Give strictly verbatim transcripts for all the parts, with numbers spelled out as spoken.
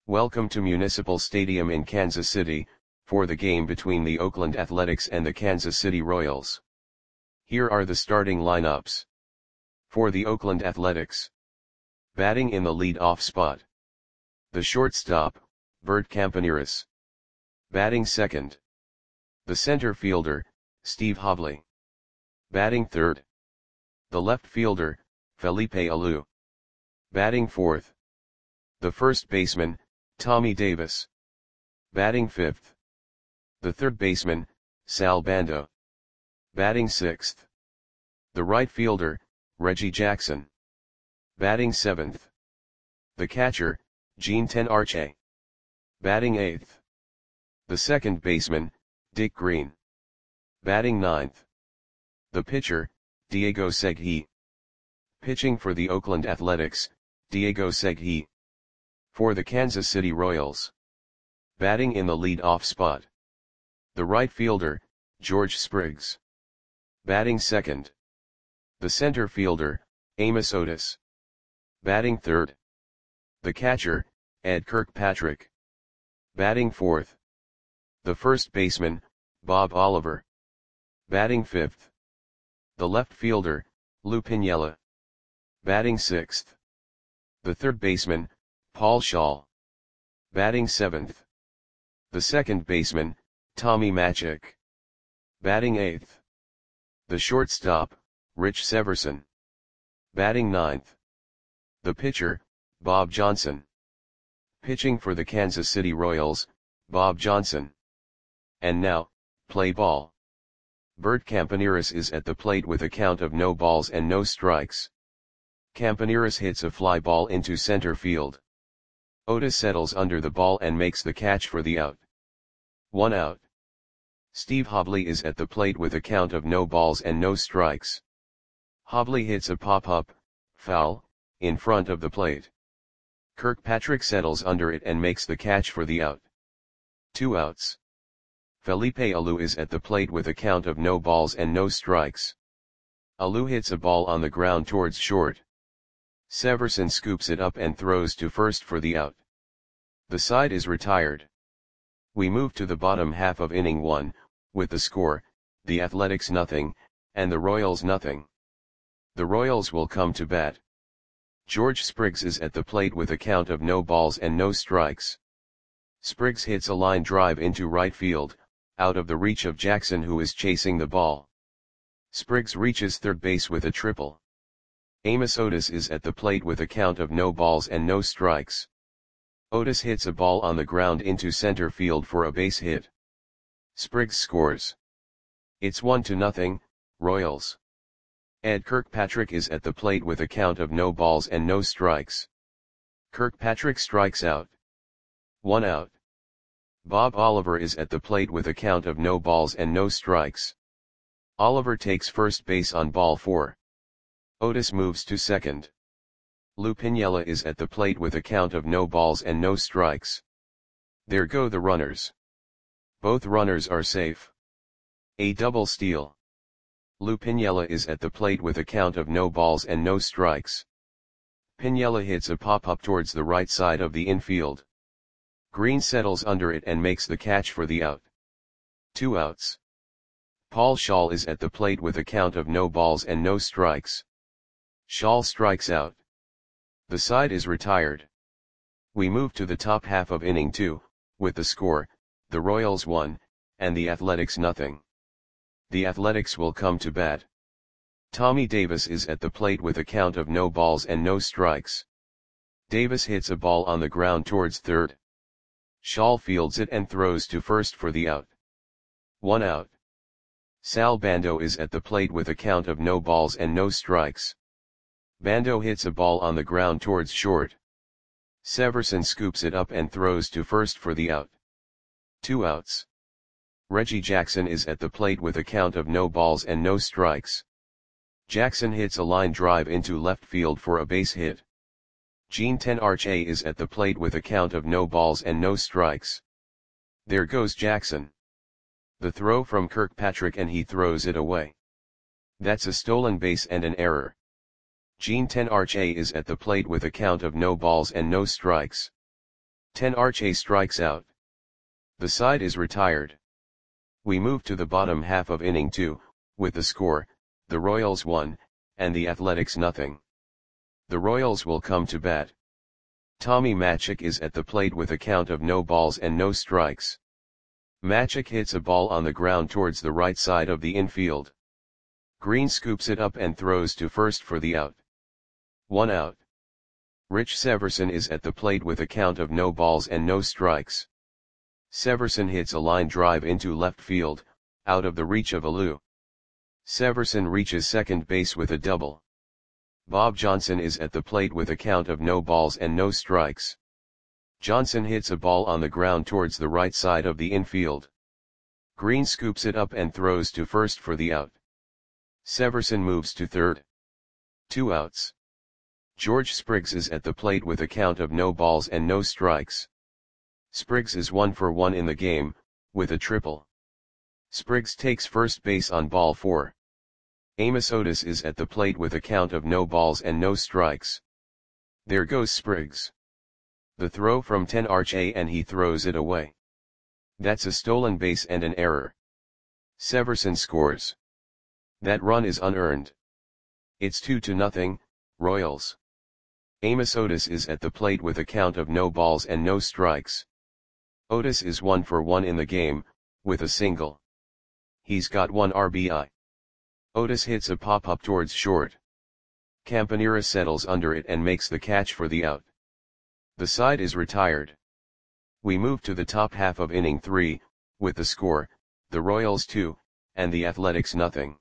Welcome to Municipal Stadium in Kansas City, for the game between the Oakland Athletics and the Kansas City Royals. Here are the starting lineups. For the Oakland Athletics. Batting in the lead-off spot. The shortstop, Bert Campaneris. Batting second. The center fielder, Steve Hobley. Batting third. The left fielder, Felipe Alou. Batting fourth. The first baseman, Tommy Davis. Batting fifth. The third baseman, Sal Bando. Batting sixth. The right fielder, Reggie Jackson. Batting seventh. The catcher, Gene Tenarche. Batting eighth. The second baseman, Dick Green. Batting ninth. The pitcher, Diego Segui. Pitching for the Oakland Athletics, Diego Segui. For the Kansas City Royals. Batting in the lead-off spot. The right fielder, George Spriggs. Batting second. The center fielder, Amos Otis. Batting third. The catcher, Ed Kirkpatrick. Batting fourth. The first baseman, Bob Oliver. Batting fifth. The left fielder, Lou Piniella. Batting sixth. The third baseman, Paul Schall. Batting seventh. The second baseman, Tommy Machick. Batting eighth. The shortstop, Rich Severson. Batting ninth. The pitcher, Bob Johnson. Pitching for the Kansas City Royals, Bob Johnson. And now, play ball. Bert Campaneris is at the plate with a count of no balls and no strikes. Campaneris hits a fly ball into center field. Otis settles under the ball and makes the catch for the out. One out. Steve Hobley is at the plate with a count of no balls and no strikes. Hobley hits a pop-up, foul, in front of the plate. Kirkpatrick settles under it and makes the catch for the out. Two outs. Felipe Alou is at the plate with a count of no balls and no strikes. Alou hits a ball on the ground towards short. Severson scoops it up and throws to first for the out. The side is retired. We move to the bottom half of inning one, with the score, the Athletics nothing, and the Royals nothing. The Royals will come to bat. George Spriggs is at the plate with a count of no balls and no strikes. Spriggs hits a line drive into right field, out of the reach of Jackson, who is chasing the ball. Spriggs reaches third base with a triple. Amos Otis is at the plate with a count of no balls and no strikes. Otis hits a ball on the ground into center field for a base hit. Spriggs scores. It's one to nothing, Royals. Ed Kirkpatrick is at the plate with a count of no balls and no strikes. Kirkpatrick strikes out. One out. Bob Oliver is at the plate with a count of no balls and no strikes. Oliver takes first base on ball four. Otis moves to second. Lou Piniella is at the plate with a count of no balls and no strikes. There go the runners. Both runners are safe. A double steal. Lou Piniella is at the plate with a count of no balls and no strikes. Piniella hits a pop-up towards the right side of the infield. Green settles under it and makes the catch for the out. Two outs. Paul Schall is at the plate with a count of no balls and no strikes. Schall strikes out. The side is retired. We move to the top half of inning two, with the score, the Royals one, and the Athletics nothing. The Athletics will come to bat. Tommy Davis is at the plate with a count of no balls and no strikes. Davis hits a ball on the ground towards third. Schall fields it and throws to first for the out. One out. Sal Bando is at the plate with a count of no balls and no strikes. Bando hits a ball on the ground towards short. Severson scoops it up and throws to first for the out. Two outs. Reggie Jackson is at the plate with a count of no balls and no strikes. Jackson hits a line drive into left field for a base hit. Gene Tenarche is at the plate with a count of no balls and no strikes. There goes Jackson. The throw from Kirkpatrick and he throws it away. That's a stolen base and an error. Gene Tenarche is at the plate with a count of no balls and no strikes. ten Arche strikes out. The side is retired. We move to the bottom half of inning two, with the score, the Royals one, and the Athletics nothing. The Royals will come to bat. Tommy Matzek is at the plate with a count of no balls and no strikes. Matzek hits a ball on the ground towards the right side of the infield. Green scoops it up and throws to first for the out. One out. Rich Severson is at the plate with a count of no balls and no strikes. Severson hits a line drive into left field, out of the reach of Alou. Severson reaches second base with a double. Bob Johnson is at the plate with a count of no balls and no strikes. Johnson hits a ball on the ground towards the right side of the infield. Green scoops it up and throws to first for the out. Severson moves to third. Two outs. George Spriggs is at the plate with a count of no balls and no strikes. Spriggs is one for one in the game, with a triple. Spriggs takes first base on ball four. Amos Otis is at the plate with a count of no balls and no strikes. There goes Spriggs. The throw from ten Arche and he throws it away. That's a stolen base and an error. Severson scores. That run is unearned. It's two to nothing, Royals. Amos Otis is at the plate with a count of no balls and no strikes. Otis is one for one in the game, with a single. He's got one R B I. Otis hits a pop-up towards short. Campanera settles under it and makes the catch for the out. The side is retired. We move to the top half of inning three, with the score, the Royals two, and the Athletics nothing.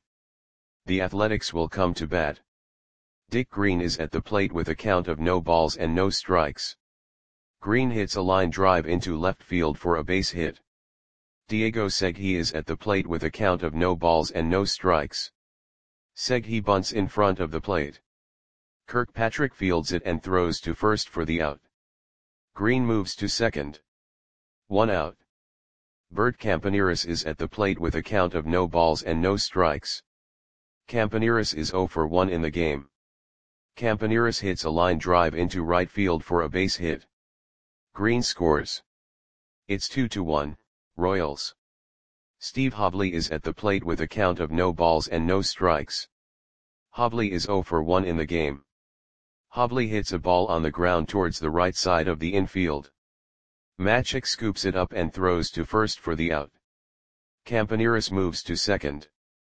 The Athletics will come to bat. Dick Green is at the plate with a count of no balls and no strikes. Green hits a line drive into left field for a base hit. Diego Segui is at the plate with a count of no balls and no strikes. Segui bunts in front of the plate. Kirkpatrick fields it and throws to first for the out. Green moves to second. One out. Bert Campaneris is at the plate with a count of no balls and no strikes. Campaneris is zero for one in the game. Campaneris hits a line drive into right field for a base hit. Green scores. It's two to one, Royals. Steve Hobley is at the plate with a count of no balls and no strikes. Hobley is zero for one in the game. Hobley hits a ball on the ground towards the right side of the infield. Matzek scoops it up and throws to first for the out. Campaneris moves to second.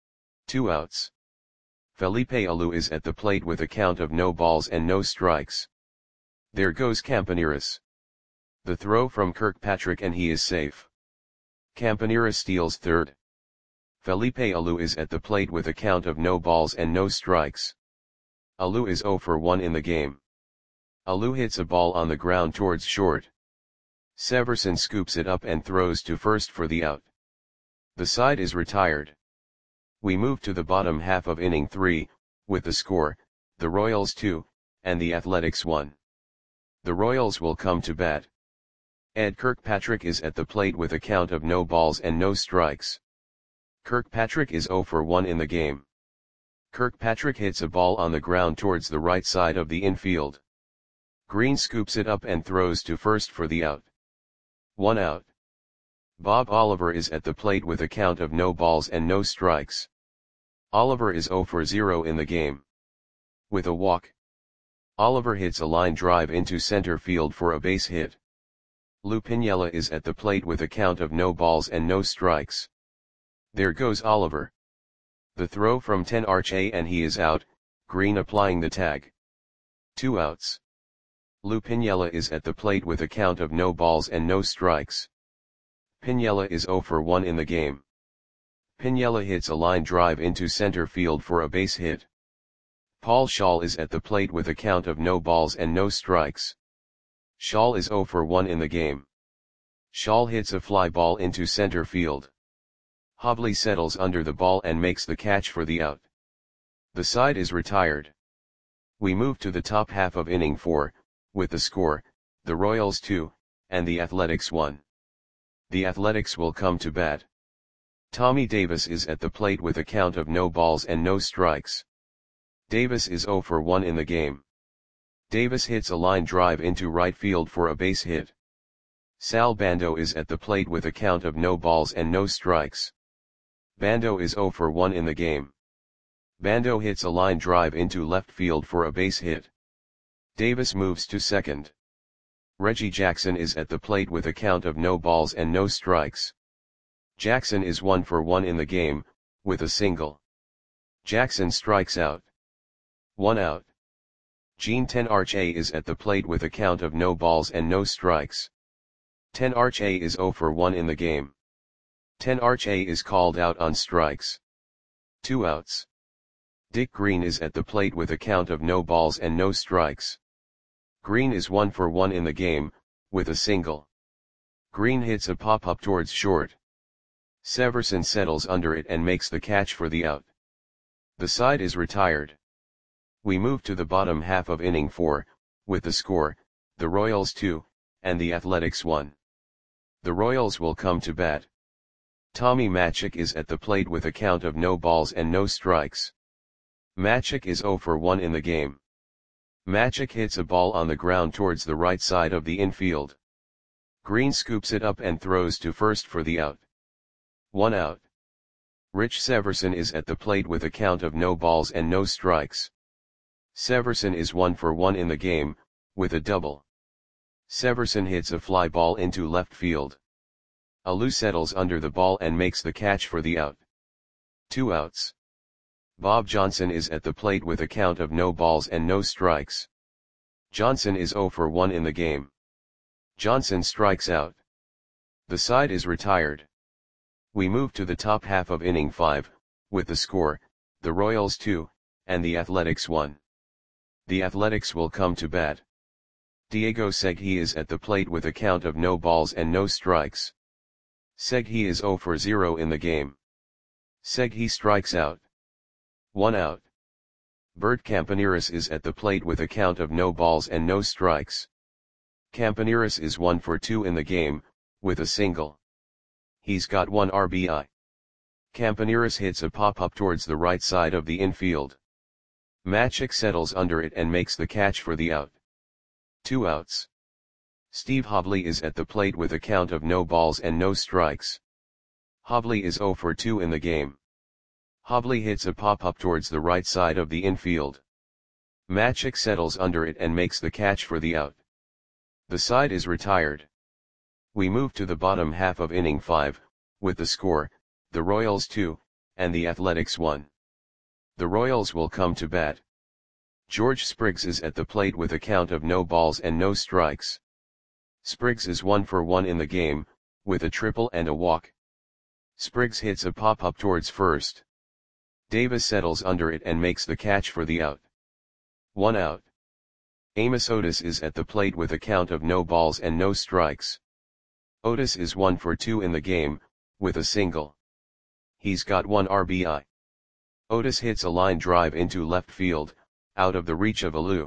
Two outs. Felipe Alou is at the plate with a count of no balls and no strikes. There goes Campaneris. The throw from Kirkpatrick and he is safe. Campanera steals third. Felipe Alou is at the plate with a count of no balls and no strikes. Alou is zero for one in the game. Alou hits a ball on the ground towards short. Severson scoops it up and throws to first for the out. The side is retired. We move to the bottom half of inning three, with the score, the Royals two, and the Athletics one. The Royals will come to bat. Ed Kirkpatrick is at the plate with a count of no balls and no strikes. Kirkpatrick is zero for one in the game. Kirkpatrick hits a ball on the ground towards the right side of the infield. Green scoops it up and throws to first for the out. One out. Bob Oliver is at the plate with a count of no balls and no strikes. Oliver is zero for zero in the game. With a walk. Oliver hits a line drive into center field for a base hit. Lou Piniella is at the plate with a count of no balls and no strikes. There goes Oliver. The throw from ten Arche and he is out, Green applying the tag. Two outs. Lou Piniella is at the plate with a count of no balls and no strikes. Piniella is zero for one in the game. Piniella hits a line drive into center field for a base hit. Paul Schall is at the plate with a count of no balls and no strikes. Schall is zero for one in the game. Schall hits a fly ball into center field. Hobley settles under the ball and makes the catch for the out. The side is retired. We move to the top half of inning four, with the score, the Royals two, and the Athletics one. The Athletics will come to bat. Tommy Davis is at the plate with a count of no balls and no strikes. Davis is zero for one in the game. Davis hits a line drive into right field for a base hit. Sal Bando is at the plate with a count of no balls and no strikes. Bando is zero for one in the game. Bando hits a line drive into left field for a base hit. Davis moves to second. Reggie Jackson is at the plate with a count of no balls and no strikes. Jackson is one for one in the game, with a single. Jackson strikes out. One out. Gene Tenarche is at the plate with a count of no balls and no strikes. Tenarche is zero for one in the game. Tenarche is called out on strikes. Two outs. Dick Green is at the plate with a count of no balls and no strikes. Green is one for one in the game, with a single. Green hits a pop-up towards short. Severson settles under it and makes the catch for the out. The side is retired. We move to the bottom half of inning four, with the score, the Royals two, and the Athletics one. The Royals will come to bat. Tommy Matzek is at the plate with a count of no balls and no strikes. Matzek is zero for one in the game. Matzek hits a ball on the ground towards the right side of the infield. Green scoops it up and throws to first for the out. One out. Rich Severson is at the plate with a count of no balls and no strikes. Severson is one for one in the game, with a double. Severson hits a fly ball into left field. Alou settles under the ball and makes the catch for the out. Two outs. Bob Johnson is at the plate with a count of no balls and no strikes. Johnson is zero for one in the game. Johnson strikes out. The side is retired. We move to the top half of inning five, with the score, the Royals two, and the Athletics one. The Athletics will come to bat. Diego Segui is at the plate with a count of no balls and no strikes. Segui is zero for zero in the game. Segui strikes out. One out. Bert Campaneris is at the plate with a count of no balls and no strikes. Campaneris is one for two in the game, with a single. He's got one R B I. Campaneris hits a pop-up towards the right side of the infield. Matzek settles under it and makes the catch for the out. Two outs. Steve Hobley is at the plate with a count of no balls and no strikes. Hobley is zero for two in the game. Hobley hits a pop-up towards the right side of the infield. Matzek settles under it and makes the catch for the out. The side is retired. We move to the bottom half of inning five, with the score, the Royals two, and the Athletics one. The Royals will come to bat. George Spriggs is at the plate with a count of no balls and no strikes. Spriggs is one for one in the game, with a triple and a walk. Spriggs hits a pop-up towards first. Davis settles under it and makes the catch for the out. One out. Amos Otis is at the plate with a count of no balls and no strikes. Otis is one for two in the game, with a single. He's got one R B I. Otis hits a line drive into left field, out of the reach of Alou.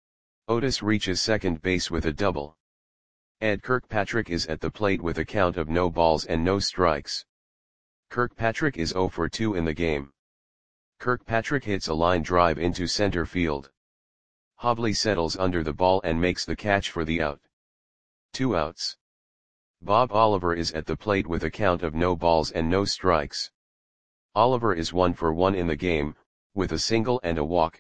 Otis reaches second base with a double. Ed Kirkpatrick is at the plate with a count of no balls and no strikes. Kirkpatrick is zero for two in the game. Kirkpatrick hits a line drive into center field. Hobley settles under the ball and makes the catch for the out. Two outs. Bob Oliver is at the plate with a count of no balls and no strikes. Oliver is one for one in the game, with a single and a walk.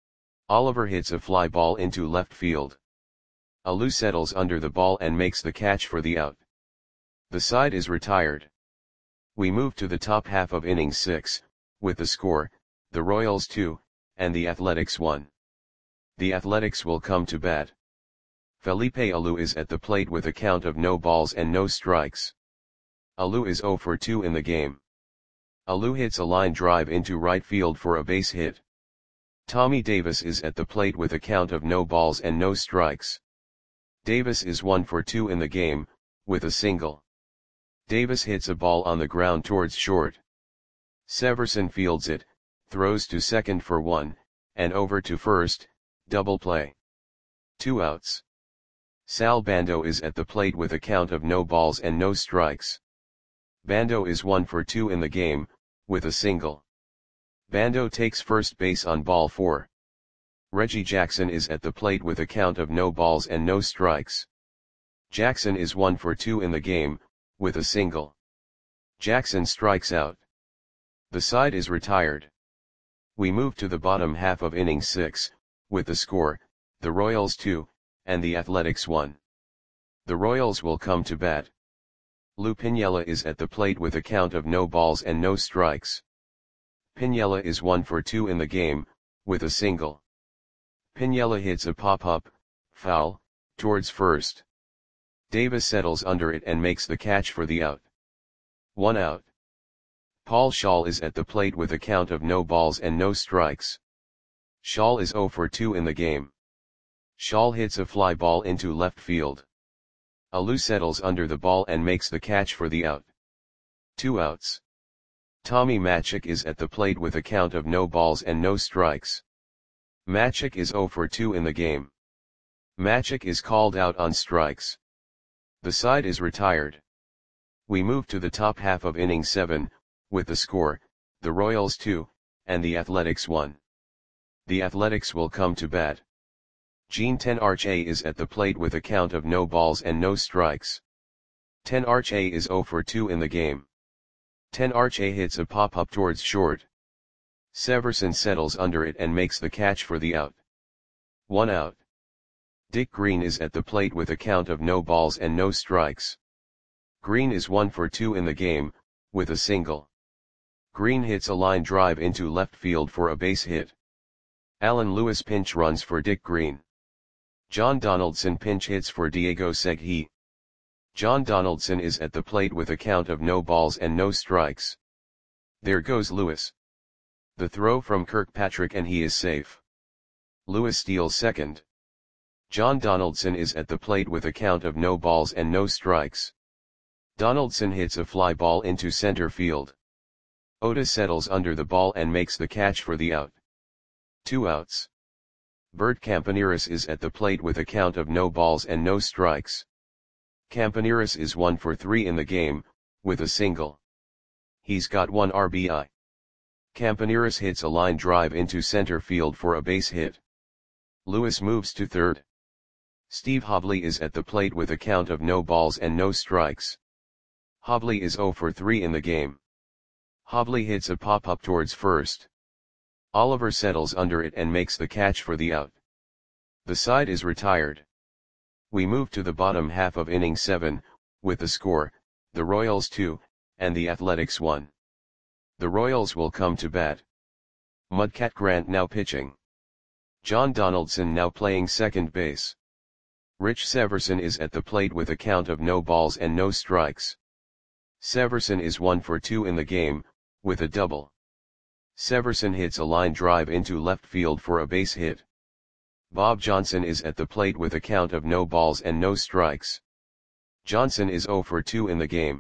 Oliver hits a fly ball into left field. Alou settles under the ball and makes the catch for the out. The side is retired. We move to the top half of inning six, with the score, the Royals two, and the Athletics one. The Athletics will come to bat. Felipe Alou is at the plate with a count of no balls and no strikes. Alou is zero for two in the game. Alou hits a line drive into right field for a base hit. Tommy Davis is at the plate with a count of no balls and no strikes. Davis is one for two in the game, with a single. Davis hits a ball on the ground towards short. Severson fields it, throws to second for one, and over to first, double play. Two outs. Sal Bando is at the plate with a count of no balls and no strikes. Bando is one for two in the game, with a single. Bando takes first base on ball four. Reggie Jackson is at the plate with a count of no balls and no strikes. Jackson is one for two in the game, with a single. Jackson strikes out. The side is retired. We move to the bottom half of inning six, with the score, the Royals two, and the Athletics one. The Royals will come to bat. Lou Piniella is at the plate with a count of no balls and no strikes. Piniella is one for two in the game, with a single. Piniella hits a pop-up, foul, towards first. Davis settles under it and makes the catch for the out. One out. Paul Shaw is at the plate with a count of no balls and no strikes. Shaw is zero for two in the game. Shaw hits a fly ball into left field. Alou settles under the ball and makes the catch for the out. Two outs. Tommy Matzek is at the plate with a count of no balls and no strikes. Matzek is zero for two in the game. Matzek is called out on strikes. The side is retired. We move to the top half of inning seven, with the score, the Royals two, and the Athletics one. The Athletics will come to bat. Gene Tenarche is at the plate with a count of no balls and no strikes. Tenarche is zero for two in the game. Tenarche hits a pop-up towards short. Severson settles under it and makes the catch for the out. One out. Dick Green is at the plate with a count of no balls and no strikes. Green is one for two in the game, with a single. Green hits a line drive into left field for a base hit. Alan Lewis pinch runs for Dick Green. John Donaldson pinch hits for Diego Segui. John Donaldson is at the plate with a count of no balls and no strikes. There goes Lewis. The throw from Kirkpatrick and he is safe. Lewis steals second. John Donaldson is at the plate with a count of no balls and no strikes. Donaldson hits a fly ball into center field. Otis settles under the ball and makes the catch for the out. Two outs. Bert Campaneris is at the plate with a count of no balls and no strikes. Campaneris is one for three in the game, with a single. He's got one R B I. Campaneris hits a line drive into center field for a base hit. Lewis moves to third. Steve Hobley is at the plate with a count of no balls and no strikes. Hobley is zero for three in the game. Hobley hits a pop-up towards first. Oliver settles under it and makes the catch for the out. The side is retired. We move to the bottom half of inning seven, with the score, the Royals two, and the Athletics one. The Royals will come to bat. Mudcat Grant now pitching. John Donaldson now playing second base. Rich Severson is at the plate with a count of no balls and no strikes. Severson is one for two in the game, with a double. Severson hits a line drive into left field for a base hit. Bob Johnson is at the plate with a count of no balls and no strikes. Johnson is zero for two in the game.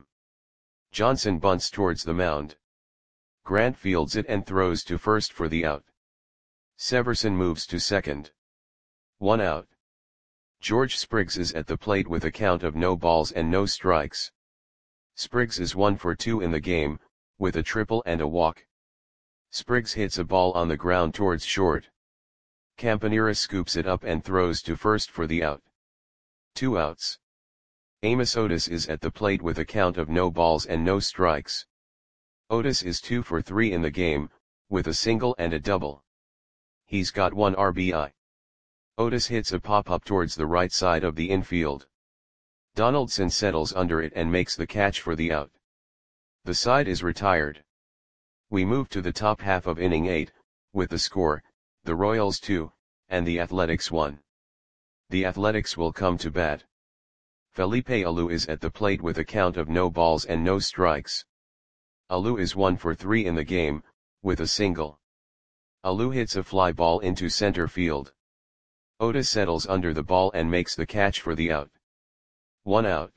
Johnson bunts towards the mound. Grant fields it and throws to first for the out. Severson moves to second. One out. George Spriggs is at the plate with a count of no balls and no strikes. Spriggs is one for two in the game, with a triple and a walk. Spriggs hits a ball on the ground towards short. Campaneris scoops it up and throws to first for the out. Two outs. Amos Otis is at the plate with a count of no balls and no strikes. Otis is two for three in the game, with a single and a double. He's got one R B I. Otis hits a pop-up towards the right side of the infield. Donaldson settles under it and makes the catch for the out. The side is retired. We move to the top half of inning eight, with the score, the Royals two, and the Athletics one. The Athletics will come to bat. Felipe Alou is at the plate with a count of no balls and no strikes. Alou is one for three in the game, with a single. Alou hits a fly ball into center field. Otis settles under the ball and makes the catch for the out. One out.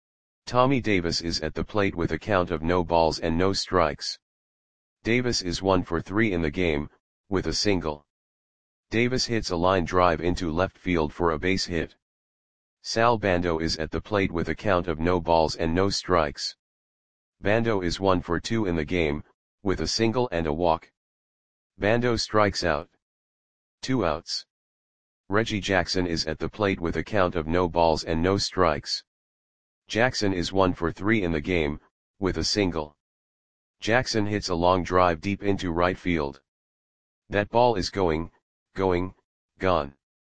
Tommy Davis is at the plate with a count of no balls and no strikes. Davis is one for three in the game, with a single. Davis hits a line drive into left field for a base hit. Sal Bando is at the plate with a count of no balls and no strikes. Bando is one for two in the game, with a single and a walk. Bando strikes out. Two outs. Reggie Jackson is at the plate with a count of no balls and no strikes. Jackson is one for three in the game, with a single. Jackson hits a long drive deep into right field. That ball is going, going, gone.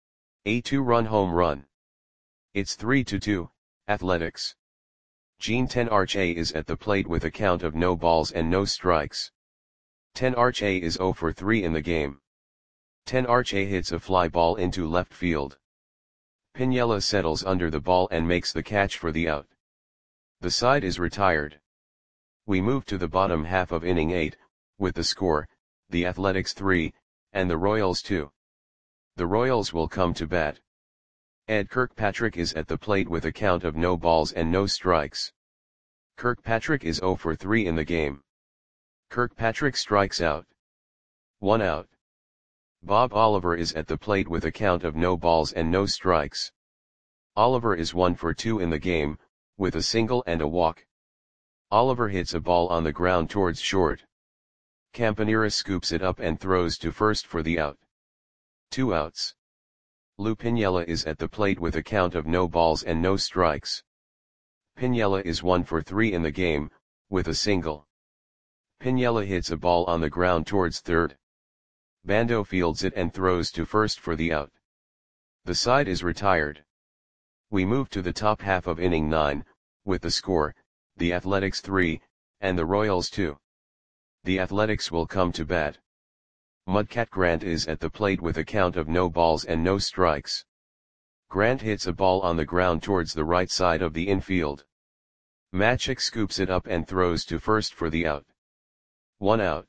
A two-run home run. It's three to two, Athletics. Gene Tenarche is at the plate with a count of no balls and no strikes. Tenarche is zero for three in the game. Tenarche hits a fly ball into left field. Piniella settles under the ball and makes the catch for the out. The side is retired. We move to the bottom half of inning eight, with the score, the Athletics three, and the Royals two. The Royals will come to bat. Ed Kirkpatrick is at the plate with a count of no balls and no strikes. Kirkpatrick is zero for three in the game. Kirkpatrick strikes out. One out. Bob Oliver is at the plate with a count of no balls and no strikes. Oliver is one for two in the game, with a single and a walk. Oliver hits a ball on the ground towards short. Campaneris scoops it up and throws to first for the out. Two outs. Lou Piniella is at the plate with a count of no balls and no strikes. Piniella is one for three in the game, with a single. Piniella hits a ball on the ground towards third. Bando fields it and throws to first for the out. The side is retired. We move to the top half of inning nine, with the score, the Athletics three, and the Royals two. The Athletics will come to bat. Mudcat Grant is at the plate with a count of no balls and no strikes. Grant hits a ball on the ground towards the right side of the infield. Matchik scoops it up and throws to first for the out. One out.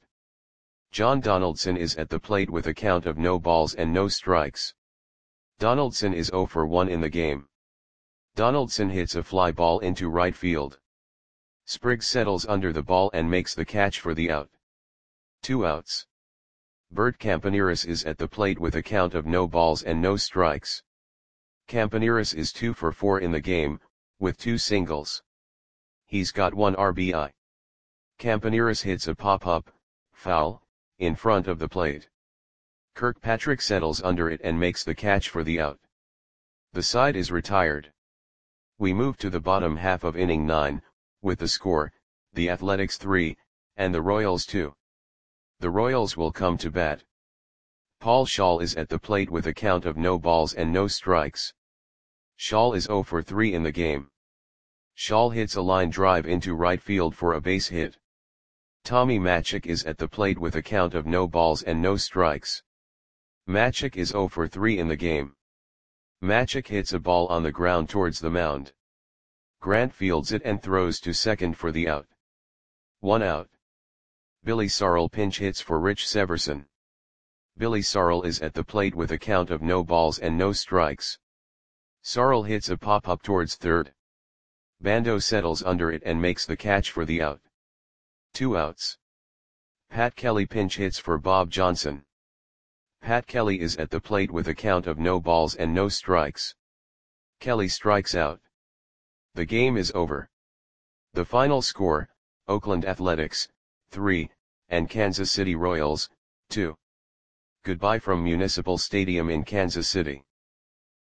John Donaldson is at the plate with a count of no balls and no strikes. Donaldson is zero for one in the game. Donaldson hits a fly ball into right field. Spriggs settles under the ball and makes the catch for the out. Two outs. Bert Campaneris is at the plate with a count of no balls and no strikes. Campaneris is two for four in the game, with two singles. He's got one R B I. Campaneris hits a pop-up, foul, in front of the plate. Kirkpatrick settles under it and makes the catch for the out. The side is retired. We move to the bottom half of inning nine, with the score, the Athletics three, and the Royals two. The Royals will come to bat. Paul Schall is at the plate with a count of no balls and no strikes. Schall is zero for three in the game. Schall hits a line drive into right field for a base hit. Tommy Matchik is at the plate with a count of no balls and no strikes. Matchik is zero for three in the game. Matchik hits a ball on the ground towards the mound. Grant fields it and throws to second for the out. One out. Billy Sarl pinch hits for Rich Severson. Billy Sarl is at the plate with a count of no balls and no strikes. Sarl hits a pop-up towards third. Bando settles under it and makes the catch for the out. Two outs. Pat Kelly pinch hits for Bob Johnson. Pat Kelly is at the plate with a count of no balls and no strikes. Kelly strikes out. The game is over. The final score, Oakland Athletics, three, and Kansas City Royals, two. Goodbye from Municipal Stadium in Kansas City.